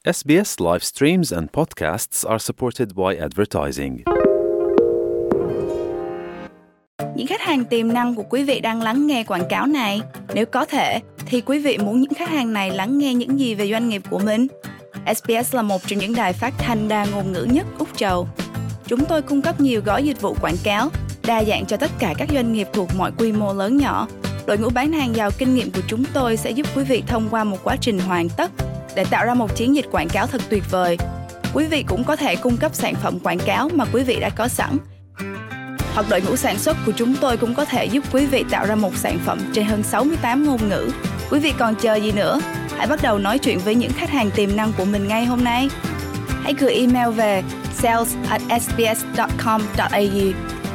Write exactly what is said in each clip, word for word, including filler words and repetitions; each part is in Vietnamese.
S B S live streams and podcasts are supported by advertising. Những khách hàng tiềm năng của quý vị đang lắng nghe quảng cáo này. Nếu có thể, thì quý vị muốn những khách hàng này lắng nghe những gì về doanh nghiệp của mình? S B S là một trong những đài phát thanh đa ngôn ngữ nhất Úc Châu. Chúng tôi cung cấp nhiều gói dịch vụ quảng cáo, đa dạng cho tất cả các doanh nghiệp thuộc mọi quy mô lớn nhỏ. Đội ngũ bán hàng giàu kinh nghiệm của chúng tôi sẽ giúp quý vị thông qua một quá trình hoàn tất để tạo ra một chiến dịch quảng cáo thật tuyệt vời. Quý vị cũng có thể cung cấp sản phẩm quảng cáo mà quý vị đã có sẵn. Hoặc đội ngũ sản xuất của chúng tôi cũng có thể giúp quý vị tạo ra một sản phẩm trên hơn sáu mươi tám ngôn ngữ. Quý vị còn chờ gì nữa? Hãy bắt đầu nói chuyện với những khách hàng tiềm năng của mình ngay hôm nay. Hãy gửi email về sales at s b s dot com dot a u.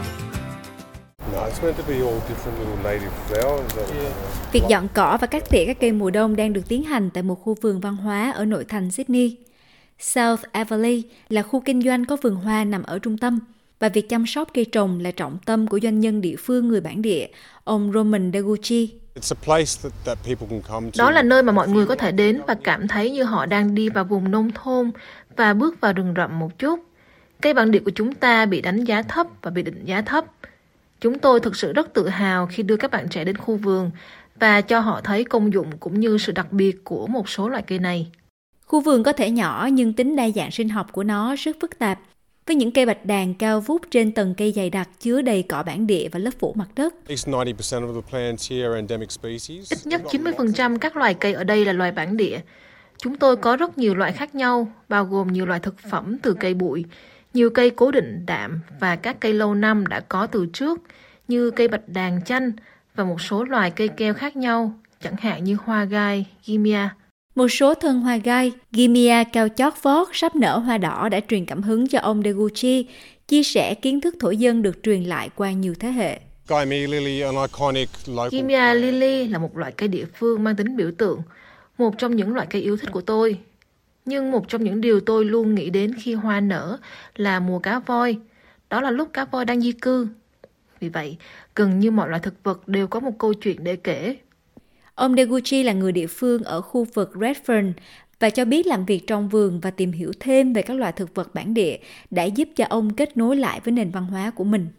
Việc dọn cỏ và cắt tỉa các cây mùa đông đang được tiến hành tại một khu vườn văn hóa ở nội thành Sydney. South Eveleigh là khu kinh doanh có vườn hoa nằm ở trung tâm, và việc chăm sóc cây trồng là trọng tâm của doanh nhân địa phương người bản địa, ông Roman Deguchi. Đó là nơi mà mọi người có thể đến và cảm thấy như họ đang đi vào vùng nông thôn và bước vào rừng rậm một chút. Cây bản địa của chúng ta bị đánh giá thấp và bị định giá thấp. Chúng tôi thực sự rất tự hào khi đưa các bạn trẻ đến khu vườn và cho họ thấy công dụng cũng như sự đặc biệt của một số loại cây này. Khu vườn có thể nhỏ nhưng tính đa dạng sinh học của nó rất phức tạp, với những cây bạch đàn cao vút trên tầng cây dày đặc chứa đầy cỏ bản địa và lớp phủ mặt đất. Ít nhất chín mươi phần trăm các loài cây ở đây là loài bản địa. Chúng tôi có rất nhiều loại khác nhau, bao gồm nhiều loại thực phẩm từ cây bụi, nhiều cây cố định đạm và các cây lâu năm đã có từ trước, như cây bạch đàn chanh và một số loài cây keo khác nhau, chẳng hạn như hoa gai, Gimia. Một số thân hoa gai, Gimia cao chót vót sắp nở hoa đỏ đã truyền cảm hứng cho ông Deguchi, chia sẻ kiến thức thổ dân được truyền lại qua nhiều thế hệ. Gimia lily là một loại cây địa phương mang tính biểu tượng, một trong những loại cây yêu thích của tôi. Nhưng một trong những điều tôi luôn nghĩ đến khi hoa nở là mùa cá voi, đó là lúc cá voi đang di cư. Vì vậy, gần như mọi loại thực vật đều có một câu chuyện để kể. Ông Deguchi là người địa phương ở khu vực Redfern và cho biết làm việc trong vườn và tìm hiểu thêm về các loài thực vật bản địa đã giúp cho ông kết nối lại với nền văn hóa của mình.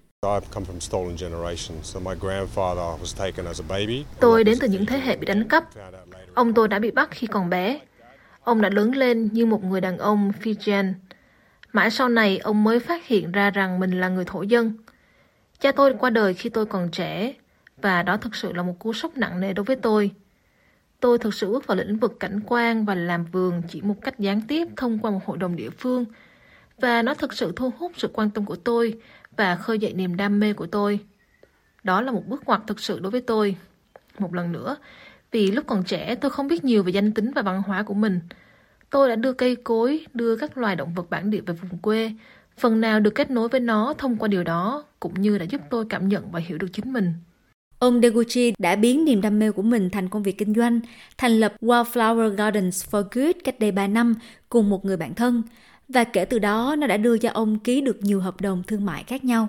Tôi đến từ những thế hệ bị đánh cắp. Ông tôi đã bị bắt khi còn bé. Ông đã lớn lên như một người đàn ông Fijian. Mãi sau này, ông mới phát hiện ra rằng mình là người thổ dân. Cha tôi qua đời khi tôi còn trẻ, và đó thực sự là một cú sốc nặng nề đối với tôi. Tôi thực sự bước vào lĩnh vực cảnh quan và làm vườn chỉ một cách gián tiếp thông qua một hội đồng địa phương, và nó thực sự thu hút sự quan tâm của tôi và khơi dậy niềm đam mê của tôi. Đó là một bước ngoặt thực sự đối với tôi. Một lần nữa, vì lúc còn trẻ tôi không biết nhiều về danh tính và văn hóa của mình. Tôi đã đưa cây cối, đưa các loài động vật bản địa về vùng quê, phần nào được kết nối với nó thông qua điều đó, cũng như đã giúp tôi cảm nhận và hiểu được chính mình. Ông Deguchi đã biến niềm đam mê của mình thành công việc kinh doanh, thành lập Wildflower Gardens for Good cách đây ba năm cùng một người bạn thân, và kể từ đó nó đã đưa cho ông ký được nhiều hợp đồng thương mại khác nhau.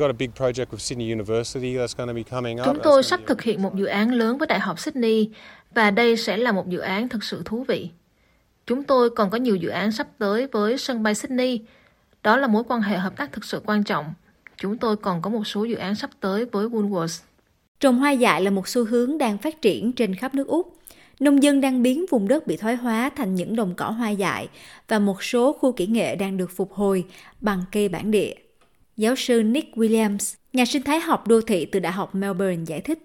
Chúng tôi sắp thực hiện một dự án lớn với Đại học Sydney, và đây sẽ là một dự án thực sự thú vị. Chúng tôi còn có nhiều dự án sắp tới với sân bay Sydney. Đó là mối quan hệ hợp tác thực sự quan trọng. Chúng tôi còn có một số dự án sắp tới với Woolworths. Trồng hoa dại là một xu hướng đang phát triển trên khắp nước Úc. Nông dân đang biến vùng đất bị thoái hóa thành những đồng cỏ hoa dại, và một số khu kỹ nghệ đang được phục hồi bằng cây bản địa. Giáo sư Nick Williams, nhà sinh thái học đô thị từ Đại học Melbourne giải thích.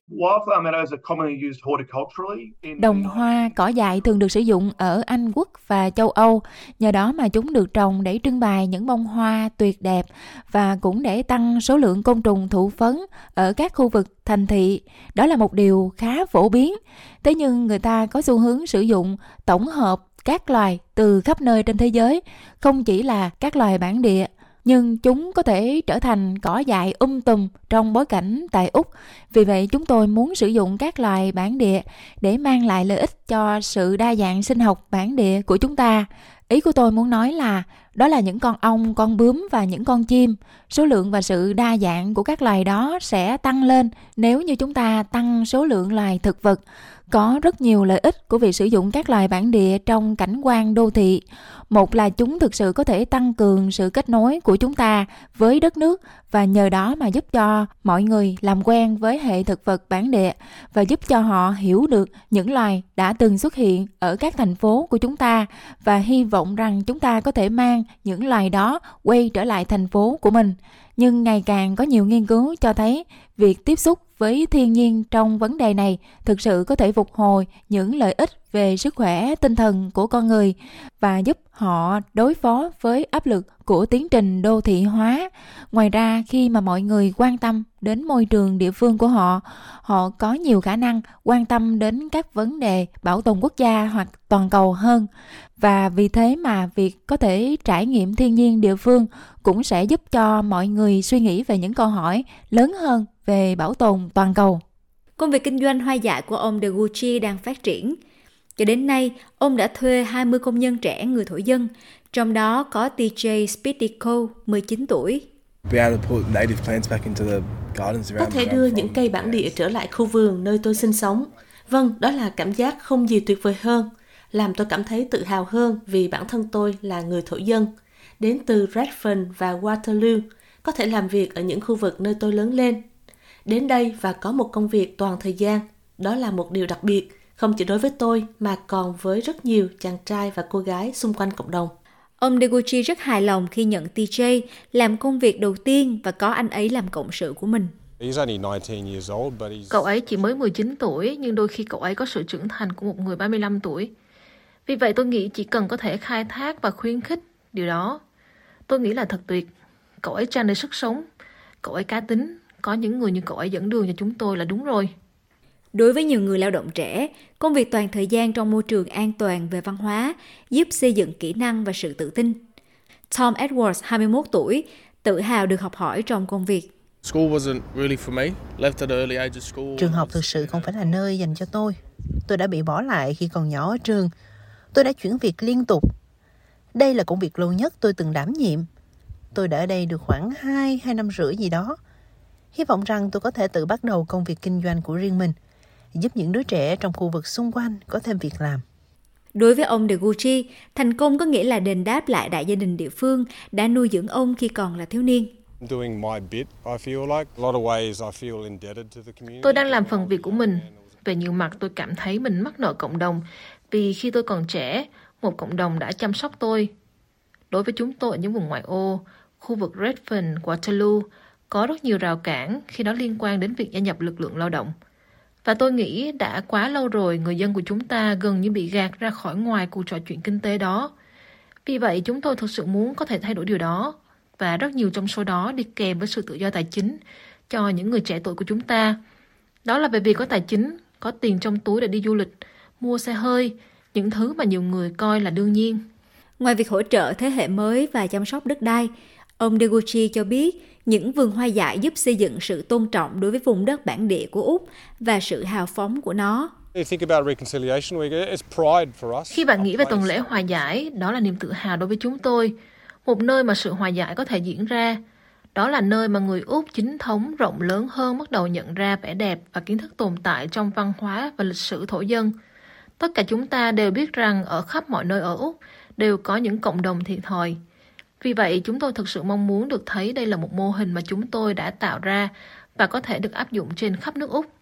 Đồng hoa, cỏ dại thường được sử dụng ở Anh Quốc và châu Âu, nhờ đó mà chúng được trồng để trưng bày những bông hoa tuyệt đẹp và cũng để tăng số lượng côn trùng thụ phấn ở các khu vực thành thị. Đó là một điều khá phổ biến. Thế nhưng người ta có xu hướng sử dụng tổng hợp các loài từ khắp nơi trên thế giới, không chỉ là các loài bản địa. Nhưng chúng có thể trở thành cỏ dại um tùm trong bối cảnh tại Úc. Vì vậy chúng tôi muốn sử dụng các loài bản địa để mang lại lợi ích cho sự đa dạng sinh học bản địa của chúng ta. Ý của tôi muốn nói là đó là những con ong, con bướm và những con chim. Số lượng và sự đa dạng của các loài đó sẽ tăng lên nếu như chúng ta tăng số lượng loài thực vật. Có rất nhiều lợi ích của việc sử dụng các loài bản địa trong cảnh quan đô thị. Một là chúng thực sự có thể tăng cường sự kết nối của chúng ta với đất nước và nhờ đó mà giúp cho mọi người làm quen với hệ thực vật bản địa và giúp cho họ hiểu được những loài đã từng xuất hiện ở các thành phố của chúng ta và hy vọng rằng chúng ta có thể mang những loài đó quay trở lại thành phố của mình. Nhưng ngày càng có nhiều nghiên cứu cho thấy việc tiếp xúc với thiên nhiên trong vấn đề này thực sự có thể phục hồi những lợi ích về sức khỏe tinh thần của con người và giúp họ đối phó với áp lực của tiến trình đô thị hóa. Ngoài ra, khi mà mọi người quan tâm đến môi trường địa phương của họ, họ có nhiều khả năng quan tâm đến các vấn đề bảo tồn quốc gia hoặc toàn cầu hơn. Và vì thế mà việc có thể trải nghiệm thiên nhiên địa phương cũng sẽ giúp cho mọi người suy nghĩ về những câu hỏi lớn hơn về bảo tồn toàn cầu. Công việc kinh doanh hoa dại của ông Deguchi đang phát triển. Cho đến nay, ông đã thuê hai mươi công nhân trẻ người thổ dân, trong đó có tê J Spitico, mười chín tuổi. Có thể đưa những cây bản địa trở lại khu vườn nơi tôi sinh sống. Vâng, đó là cảm giác không gì tuyệt vời hơn. Làm tôi cảm thấy tự hào hơn vì bản thân tôi là người thổ dân. Đến từ Redfern và Waterloo, có thể làm việc ở những khu vực nơi tôi lớn lên. Đến đây và có một công việc toàn thời gian, đó là một điều đặc biệt, không chỉ đối với tôi mà còn với rất nhiều chàng trai và cô gái xung quanh cộng đồng. Ông Deguchi rất hài lòng khi nhận tê J làm công việc đầu tiên và có anh ấy làm cộng sự của mình. Cậu ấy chỉ mới mười chín tuổi, nhưng đôi khi cậu ấy có sự trưởng thành của một người ba mươi lăm tuổi. Vì vậy tôi nghĩ chỉ cần có thể khai thác và khuyến khích điều đó. Tôi nghĩ là thật tuyệt. Cậu ấy tràn đầy sức sống, cậu ấy cá tính, có những người như cậu ấy dẫn đường cho chúng tôi là đúng rồi. Đối với nhiều người lao động trẻ, công việc toàn thời gian trong môi trường an toàn về văn hóa giúp xây dựng kỹ năng và sự tự tin. Tom Edwards, hai mươi mốt tuổi, tự hào được học hỏi trong công việc. Trường học thực sự không phải là nơi dành cho tôi. Tôi đã bị bỏ lại khi còn nhỏ ở trường. Tôi đã chuyển việc liên tục. Đây là công việc lâu nhất tôi từng đảm nhiệm. Tôi đã ở đây được khoảng hai, hai năm rưỡi gì đó. Hy vọng rằng tôi có thể tự bắt đầu công việc kinh doanh của riêng mình, giúp những đứa trẻ trong khu vực xung quanh có thêm việc làm. Đối với ông Deguchi, thành công có nghĩa là đền đáp lại đại gia đình địa phương đã nuôi dưỡng ông khi còn là thiếu niên. Tôi đang làm phần việc của mình. Về nhiều mặt tôi cảm thấy mình mắc nợ cộng đồng vì khi tôi còn trẻ, một cộng đồng đã chăm sóc tôi. Đối với chúng tôi ở những vùng ngoại ô, khu vực Redfern, Waterloo, có rất nhiều rào cản khi đó liên quan đến việc gia nhập lực lượng lao động. Và tôi nghĩ đã quá lâu rồi người dân của chúng ta gần như bị gạt ra khỏi ngoài cuộc trò chuyện kinh tế đó. Vì vậy chúng tôi thực sự muốn có thể thay đổi điều đó. Và rất nhiều trong số đó đi kèm với sự tự do tài chính cho những người trẻ tuổi của chúng ta. Đó là về việc có tài chính, có tiền trong túi để đi du lịch, mua xe hơi, những thứ mà nhiều người coi là đương nhiên. Ngoài việc hỗ trợ thế hệ mới và chăm sóc đất đai, ông Deguchi cho biết những vườn hoa dại giúp xây dựng sự tôn trọng đối với vùng đất bản địa của Úc và sự hào phóng của nó. Khi bạn nghĩ về tuần lễ hòa giải, đó là niềm tự hào đối với chúng tôi. Một nơi mà sự hòa giải có thể diễn ra. Đó là nơi mà người Úc chính thống rộng lớn hơn bắt đầu nhận ra vẻ đẹp và kiến thức tồn tại trong văn hóa và lịch sử thổ dân. Tất cả chúng ta đều biết rằng ở khắp mọi nơi ở Úc đều có những cộng đồng thiệt thòi. Vì vậy, chúng tôi thực sự mong muốn được thấy đây là một mô hình mà chúng tôi đã tạo ra và có thể được áp dụng trên khắp nước Úc.